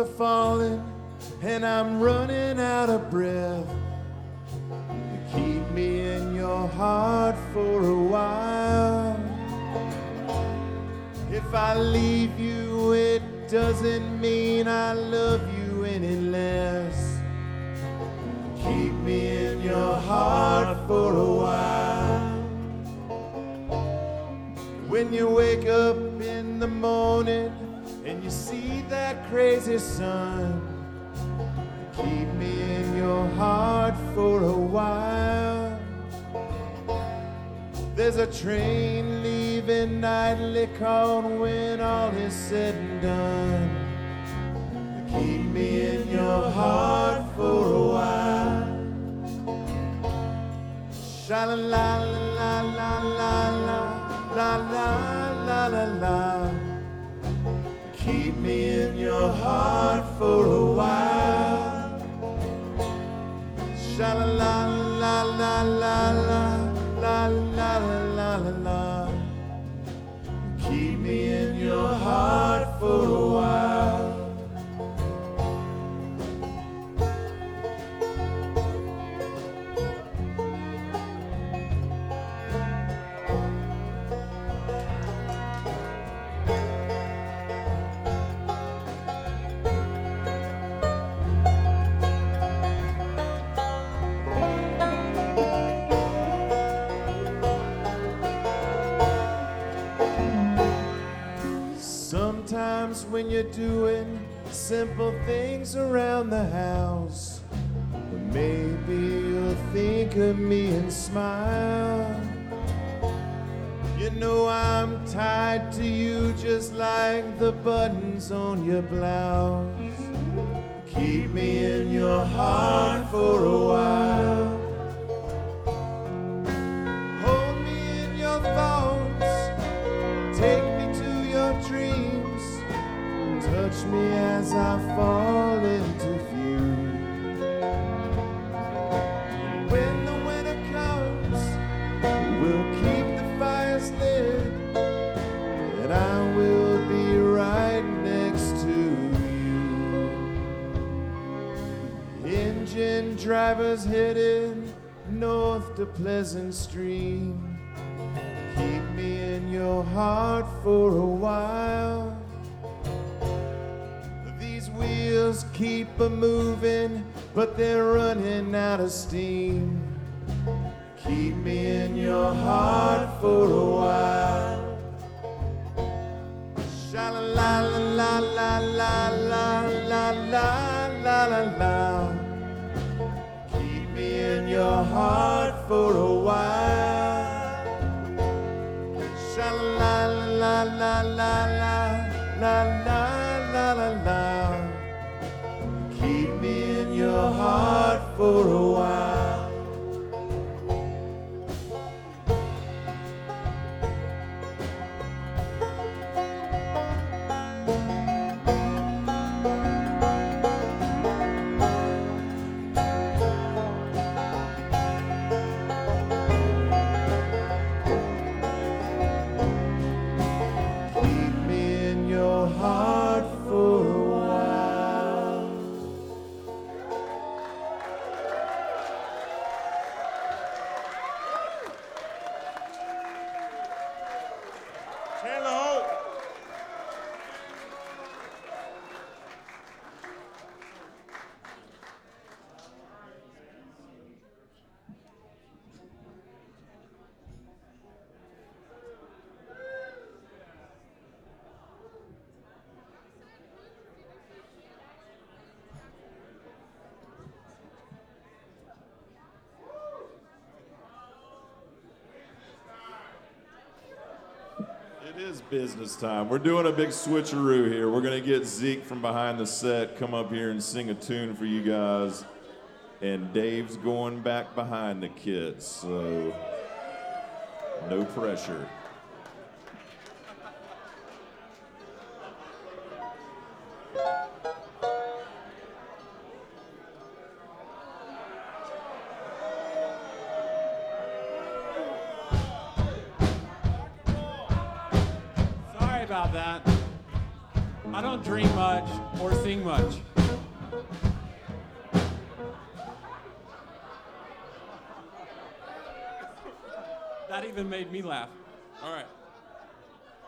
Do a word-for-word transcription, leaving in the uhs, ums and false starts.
are falling and I'm running out of breath. You keep me in your heart for a while. If I leave you, it doesn't mean I love you any less. Keep me in your heart for a while. When you wake up in the morning and you see that crazy sun, keep me in your heart for a while. There's a train leaving nightly called When All Is Said and Done. Keep me in your heart for a while. Sha-la-la-la-la-la-la-la-la-la-la. Keep me in your heart for a while. Sha-la-la-la-la-la-la-la-la-la-la. Keep me in your heart for a while. Sometimes when you're doing simple things around the house, maybe you'll think of me and smile. You know I'm tied to you just like the buttons on your blouse. Keep me in your heart for a while. Hold me in your thoughts, take me to your dreams, touch me as I fall into view. When the winter comes, we'll keep the fires lit, and I will be right next to you. Engine drivers headed north to Pleasant Stream. Keep me in your heart for a while. These wheels keep a-moving, but they're running out of steam. Keep me in your heart for a while. Sha-la-la-la-la-la-la-la-la-la-la. Keep me in your heart for a while. Sha-la-la-la-la-la-la-la-la-la-la. Keep me in your heart for a while. Heart for a while. Taylor Holt. It is business time. We're doing a big switcheroo here. We're going to get Zeke from behind the set come up here and sing a tune for you guys. And Dave's going back behind the kids, so no pressure. Sorry about that. I don't dream much or sing much. That even made me laugh. All right.